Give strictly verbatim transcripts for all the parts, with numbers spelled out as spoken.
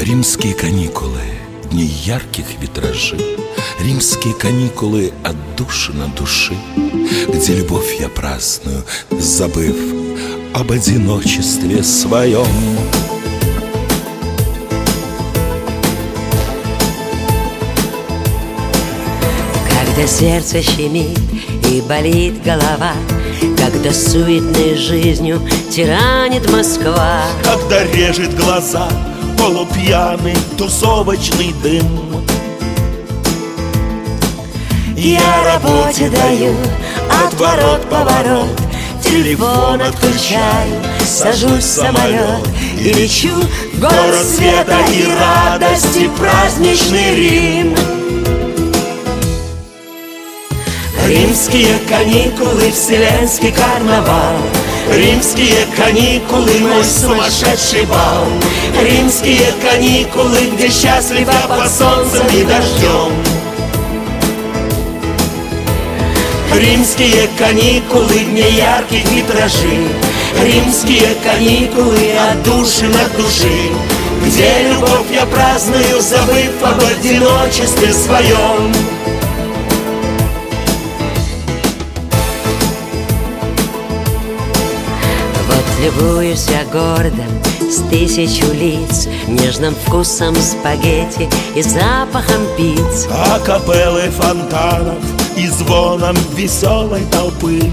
Римские каникулы, дни ярких витражей, римские каникулы отдушина души, где любовь я праздную, забыв об одиночестве своем. Когда сердце щемит и болит голова, когда суетной жизнью тиранит Москва, когда режет глаза полупьяный тусовочный дым, я работе даю отворот-поворот, телефон отключаю, сажусь в самолет и лечу в город света и радости, праздничный Рим. Римские каникулы, вселенский карнавал, римские каникулы, мой сумасшедший бал, римские каникулы, где счастлив я под солнцем и дождем. Римские каникулы, дни ярких витражей, римские каникулы, отдушина от души, где любовь я праздную, забыв об одиночестве своем. Любуюсь я городом с тысячу лиц, нежным вкусом спагетти и запахом пиц, а капеллы фонтанов и звоном веселой толпы.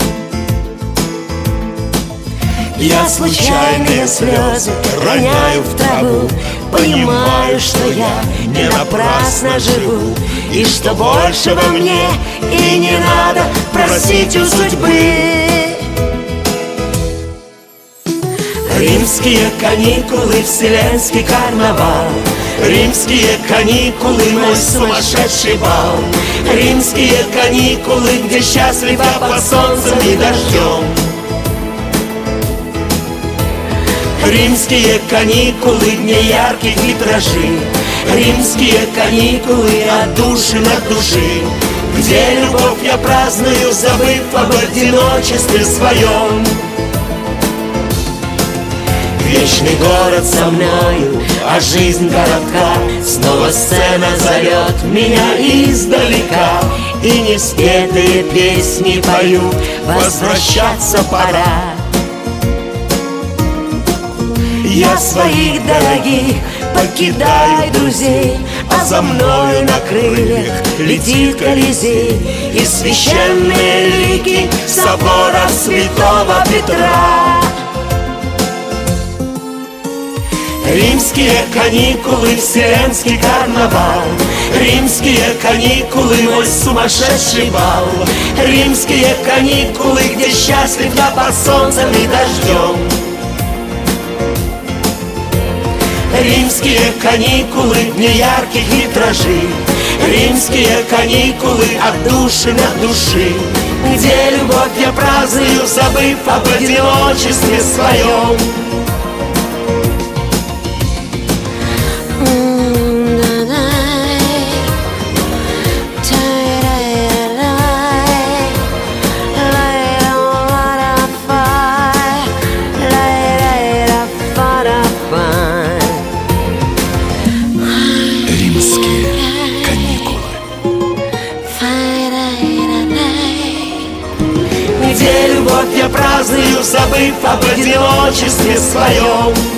Я случайные слезы роняю в траву, понимаю, что я не напрасно живу, и что большего мне и не надо просить у судьбы. Римские каникулы, вселенский карнавал, римские каникулы, мой сумасшедший бал, римские каникулы, где счастлив я под солнцем и дождем. Римские каникулы, дни ярких витражей, римские каникулы, отдушина от души, где любовь я праздную, забыв об одиночестве своем. Вечный город со мною, а жизнь коротка, снова сцена зовет меня издалека, и неспетые песни поют, возвращаться пора. Я своих дорогих покидаю друзей, а за мною на крыльях летит Колизей и священные лики собора Святого Петра. Римские каникулы, вселенский карнавал, римские каникулы, мой сумасшедший бал, римские каникулы, где счастлив я под солнцем и дождем. Римские каникулы, дни ярких витражей, римские каникулы, отдушина от души, где любовь я праздную, забыв об одиночестве своем. Где любовь я праздную, забыв об одиночестве своем.